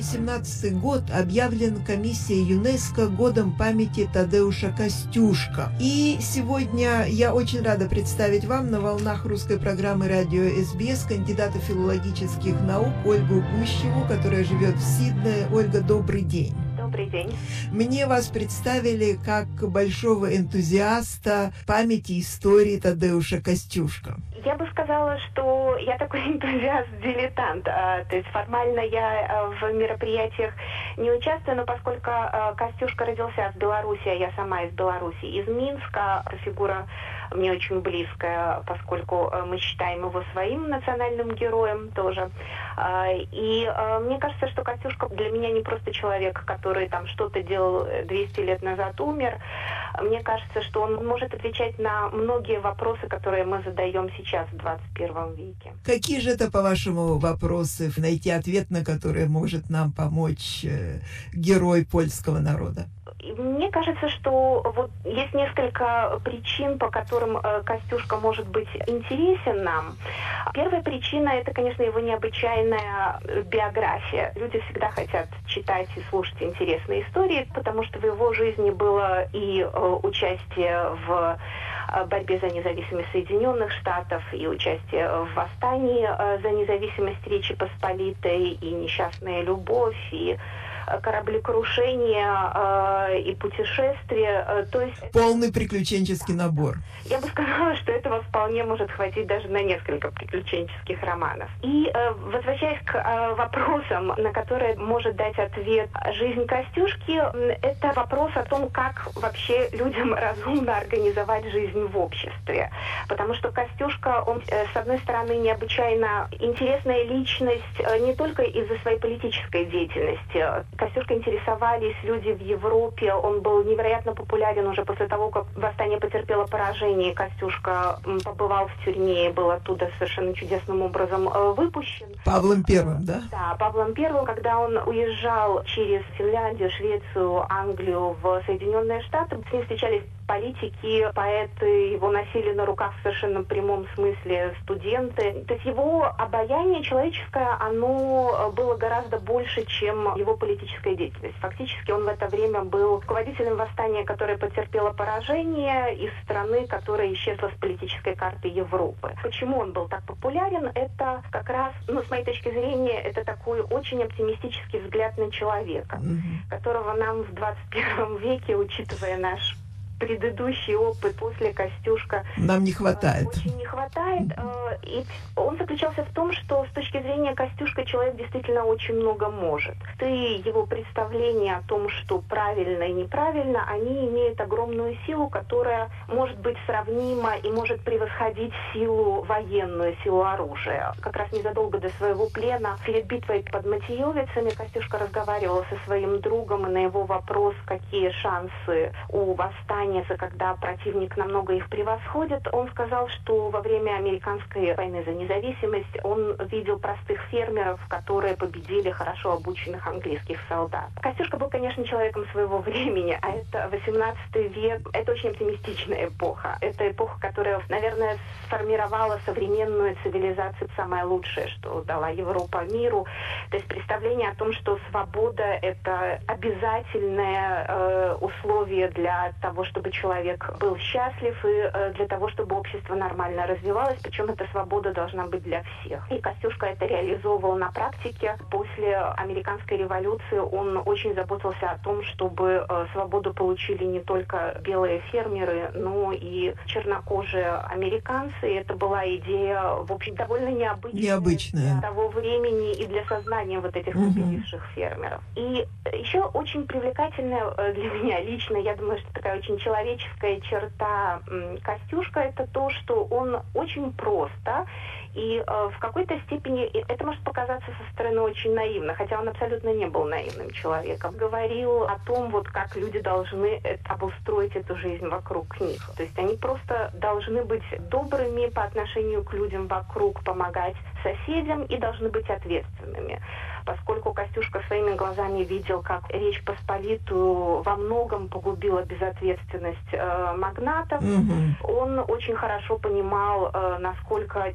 2017 год объявлен комиссией ЮНЕСКО годом памяти Тадеуша Костюшко. И сегодня я очень рада представить вам на волнах русской программы радио СБС кандидата филологических наук Ольгу Гущеву, которая живет в Сиднее. Ольга, добрый день. Добрый день. Мне вас представили как большого энтузиаста памяти истории Тадеуша Костюшко. Я бы сказала, что я такой энтузиаст-дилетант. То есть формально я в мероприятиях не участвую, но поскольку Костюшко родился в Беларуси, а я сама из Беларуси, из Минска, эта фигура мне очень близкая, поскольку мы считаем его своим национальным героем тоже. И мне кажется, что Костюшко для меня не просто человек, который там что-то делал 200 лет назад, умер. Мне кажется, что он может отвечать на многие вопросы, которые мы задаем сейчас в 21 веке. Какие же это, по-вашему, вопросы, найти ответ на которые может нам помочь герой польского народа? Мне кажется, что вот есть несколько причин, по которым Костюшко может быть интересен нам. Первая причина – это, конечно, его необычайная биография. Люди всегда хотят читать и слушать интересные истории, потому что в его жизни было и участие в борьбе за независимость Соединенных Штатов, и участие в восстании за независимость Речи Посполитой, и несчастная любовь, и кораблекрушение и путешествия. То есть полный приключенческий набор. Я бы сказала, что этого вполне может хватить даже на несколько приключенческих романов. И возвращаясь к вопросам, на которые может дать ответ жизнь Костюшки, это вопрос о том, как вообще людям разумно организовать жизнь в обществе. Потому что Костюшка, он, с одной стороны, необычайно интересная личность не только из-за своей политической деятельности. Костюшко интересовались люди в Европе, он был невероятно популярен уже после того, как восстание потерпело поражение. Костюшко побывал в тюрьме и был оттуда совершенно чудесным образом выпущен. Павлом Первым, да? Да, Павлом Первым, когда он уезжал через Финляндию, Швецию, Англию в Соединенные Штаты, с ним встречались политики, поэты, его носили на руках в совершенно прямом смысле студенты. То есть его обаяние человеческое, оно было гораздо больше, чем его политическая деятельность. Фактически он в это время был руководителем восстания, которое потерпело поражение, из страны, которая исчезла с политической карты Европы. Почему он был так популярен? Это как раз, с моей точки зрения, это такой очень оптимистический взгляд на человека, которого нам в 21 веке, учитывая наш предыдущий опыт после Костюшко нам не хватает. Очень не хватает. И он заключался в том, что с точки зрения Костюшко человек действительно очень много может. И его представления о том, что правильно и неправильно, они имеют огромную силу, которая может быть сравнима и может превосходить силу военную, силу оружия. Как раз незадолго до своего плена, перед битвой под Матиевицами, Костюшко разговаривал со своим другом, и на его вопрос, какие шансы у восстания, когда противник намного их превосходит, он сказал, что во время американской войны за независимость он видел простых фермеров, которые победили хорошо обученных английских солдат. Костюшко был, конечно, человеком своего времени, а это 18 век, это очень оптимистичная эпоха. Это эпоха, которая, наверное, сформировала современную цивилизацию, самое лучшее, что дала Европа миру. То есть представление о том, что свобода – это обязательное условие для того, чтобы человек был счастлив и для того, чтобы общество нормально развивалось, причем эта свобода должна быть для всех. И Костюшко это реализовывал на практике. После американской революции он очень заботился о том, чтобы свободу получили не только белые фермеры, но и чернокожие американцы. И это была идея, в общем, довольно необычная для того времени и для сознания вот этих победивших фермеров. И еще очень привлекательная для меня лично, я думаю, что такая очень человеческая черта Костюшко, это то, что он очень просто и в какой-то степени это может показаться со стороны очень наивно, хотя он абсолютно не был наивным человеком. Говорил о том, вот как люди должны обустроить эту жизнь вокруг них. То есть они просто должны быть добрыми по отношению к людям вокруг, помогать соседям и должны быть ответственными. Поскольку Костюшко своими глазами видел, как Речь Посполитую во многом погубила безответственность магнатов, он очень хорошо понимал, насколько человек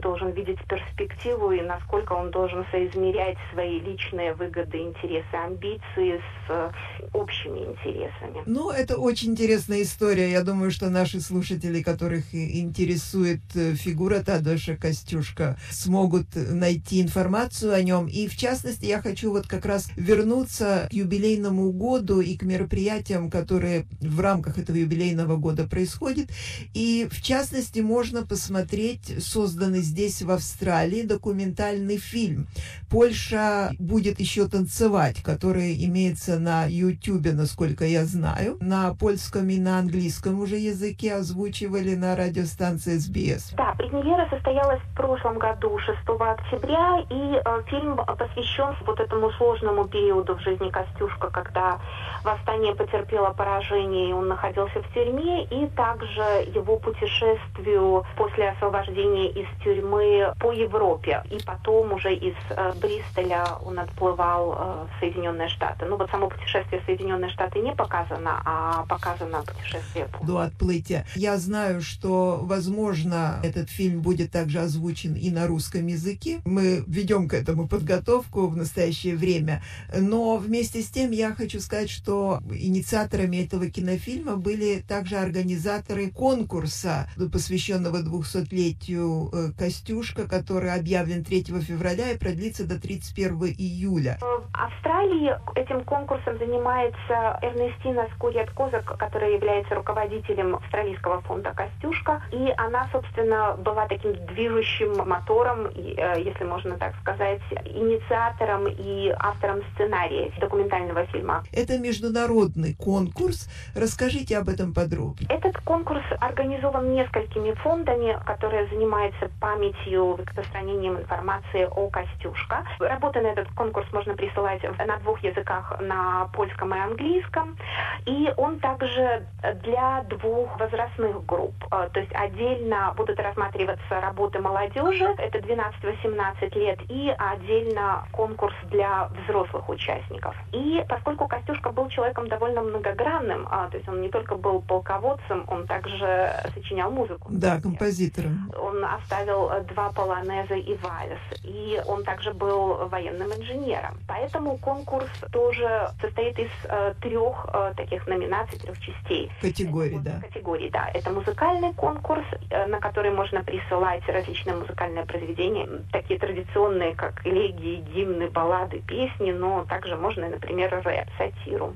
должен видеть перспективу и насколько он должен соизмерять свои личные выгоды, интересы, амбиции с общими интересами. Ну, это очень интересная история. Я думаю, что наши слушатели, которых интересует фигура Тадеуша Костюшко, смогут найти информацию о нем. И, в частности, я хочу вот как раз вернуться к юбилейному году и к мероприятиям, которые в рамках этого юбилейного года происходят. И, в частности, можно посмотреть созданный здесь, в Австралии, документальный фильм «Польша будет еще танцевать», который имеется на YouTube, насколько я знаю. На польском и на английском уже языке озвучивали на радиостанции SBS. Да, премьера состоялась в прошлом году, 6 октября, и фильм посвящен вот этому сложному периоду в жизни Костюшко, когда восстание потерпело поражение, и он находился в тюрьме, и также его путешествию после освобождения из тюрьмы по Европе. И потом уже из Бристоля он отплывал в Соединенные Штаты. Ну вот само путешествие в Соединенные Штаты не показано, а показано путешествие до отплытия. Я знаю, что, возможно, этот фильм будет также озвучен и на русском языке. Мы ведем к этому подготовку в настоящее время. Но вместе с тем я хочу сказать, что инициаторами этого кинофильма были также организаторы конкурса, посвященного 200-летию Костюшко, который объявлен 3 февраля и продлится до 31 июля. В Австралии этим конкурсом занимается Эрнестина Скурьят-Козак, которая является руководителем австралийского фонда «Костюшко». И она, собственно, была таким движущим мотором, если можно так сказать, инициатором и автором сценария документального фильма. Это международный конкурс. Расскажите об этом подробнее. Этот конкурс организован несколькими фондами, которые занимаются памятью, распространением информации о Костюшко. Работы на этот конкурс можно присылать на 2 языках, на польском и английском. И он также для 2 возрастных групп. То есть отдельно будут рассматриваться работы молодежи, это 12-18 лет, и отдельно конкурс для взрослых участников. И поскольку Костюшко был человеком довольно многогранным, то есть он не только был полководцем, он также сочинял музыку. Да, композитором. Он оставил 2 полонеза и вальс, и он также был военным инженером. Поэтому конкурс тоже состоит из 3 таких номинаций, 3 частей. Категорий, да. Категорий, да. Это музыкальный конкурс, на который можно присылать различные музыкальные произведения, такие традиционные, как элегии, гимны, баллады, песни, но также можно, например, рэп, сатиру.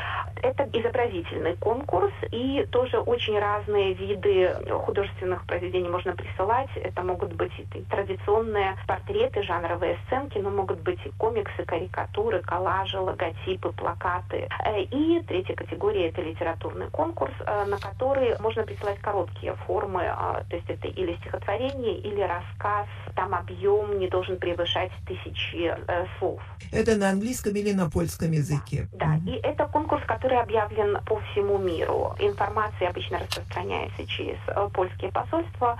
Это изобразительный конкурс, и тоже очень разные виды художественных произведений можно присылать. Это могут быть и традиционные портреты, жанровые сценки, но могут быть и комиксы, карикатуры, коллажи, логотипы, плакаты. И 3-я категория – это литературный конкурс, на который можно присылать короткие формы, то есть это или стихотворение, или рассказ. Там объем не должен превышать 1000 слов. Это на английском или на польском языке? Да, и это конкурс, который объявлен по всему миру. Информация обычно распространяется через польские посольства,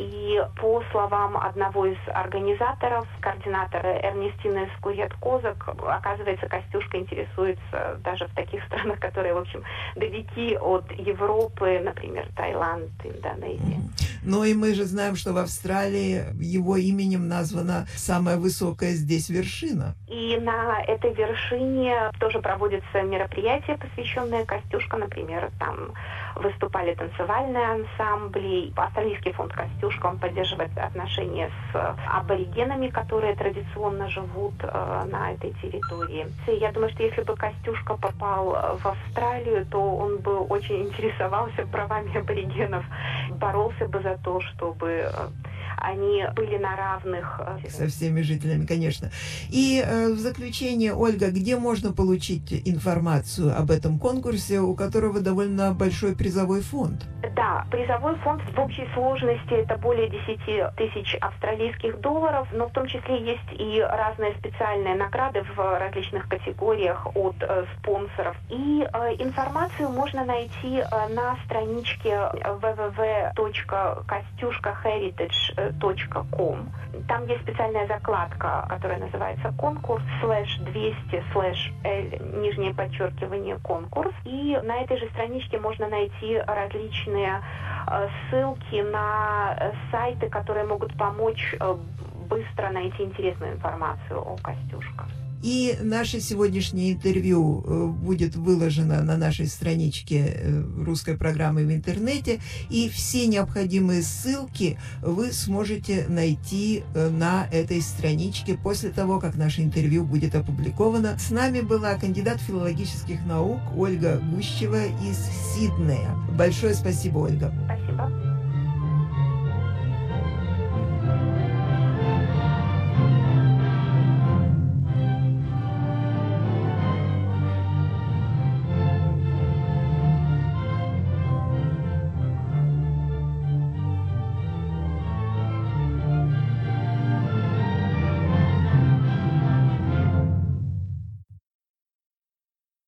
и по словам одного из организаторов, координатора Эрнестины Скурьят-Козак, оказывается, Костюшко интересуется даже в таких странах, которые, в общем, далеки от Европы, например, Таиланд, Индонезия. Ну и мы же знаем, что в Австралии его именем названа самая высокая здесь вершина. И на этой вершине тоже проводятся мероприятия, посвященные Костюшко. Например, там выступали танцевальные ансамбли. Австралийский фонд «Костюшко», он поддерживает отношения с аборигенами, которые традиционно живут на этой территории. Я думаю, что если бы Костюшко попал в Австралию, то он бы очень интересовался правами аборигенов, боролся бы за то, чтобы они были на равных со всеми жителями, конечно. И в заключение, Ольга, где можно получить информацию об этом конкурсе, у которого довольно большой призовой фонд? Да, призовой фонд в общей сложности это более 10 тысяч австралийских долларов, но в том числе есть и разные специальные награды в различных категориях от спонсоров. И информацию можно найти на страничке www.kostyushkoheritage.com. Там есть специальная закладка, которая называется «Конкурс» /200/L, нижнее подчеркивание «Конкурс». И на этой же страничке можно найти различные ссылки на сайты, которые могут помочь быстро найти интересную информацию о Костюшках. И наше сегодняшнее интервью будет выложено на нашей страничке русской программы в интернете, и все необходимые ссылки вы сможете найти на этой страничке после того, как наше интервью будет опубликовано. С нами была кандидат филологических наук Ольга Гущева из Сиднея. Большое спасибо, Ольга.